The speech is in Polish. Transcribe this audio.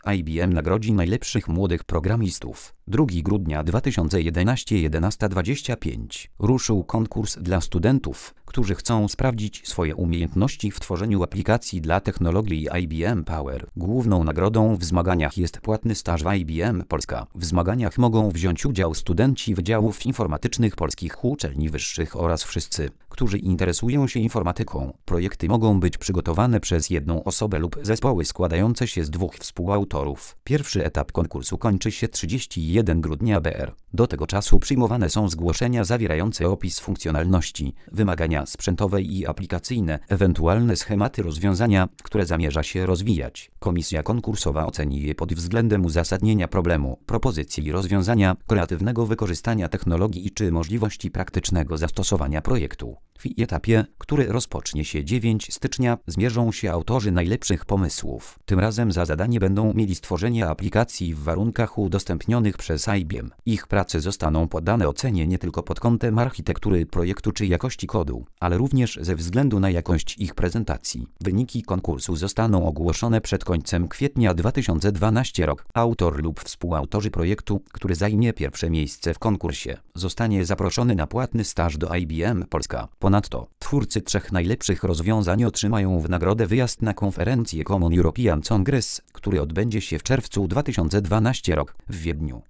IBM nagrodzi najlepszych młodych programistów. 2 grudnia 2011 11:25 ruszył konkurs dla studentów, którzy chcą sprawdzić swoje umiejętności w tworzeniu aplikacji dla technologii IBM Power. Główną nagrodą w zmaganiach jest płatny staż w IBM Polska. W zmaganiach mogą wziąć udział studenci wydziałów informatycznych polskich uczelni wyższych oraz wszyscy, którzy interesują się informatyką. Projekty mogą być przygotowane przez jedną osobę lub zespoły składające się z 2 współautorów. Pierwszy etap konkursu kończy się 31 grudnia br. Do tego czasu przyjmowane są zgłoszenia zawierające opis funkcjonalności, wymagania sprzętowe i aplikacyjne, ewentualne schematy rozwiązania, które zamierza się rozwijać. Komisja konkursowa oceni je pod względem uzasadnienia problemu, propozycji rozwiązania, kreatywnego wykorzystania technologii czy możliwości praktycznego zastosowania projektu. W etapie, który rozpocznie się 9 stycznia, zmierzą się autorzy najlepszych pomysłów. Tym razem za zadanie będą mieli stworzenie aplikacji w warunkach udostępnionych przez IBM. Ich prace zostaną poddane ocenie nie tylko pod kątem architektury projektu czy jakości kodu, ale również ze względu na jakość ich prezentacji. Wyniki konkursu zostaną ogłoszone przed końcem kwietnia 2012 rok. Autor lub współautorzy projektu, który zajmie pierwsze miejsce w konkursie, zostanie zaproszony na płatny staż do IBM Polska. Ponadto twórcy 3 najlepszych rozwiązań otrzymają w nagrodę wyjazd na konferencję Common European Congress, który odbędzie się w czerwcu 2012 rok w Wiedniu.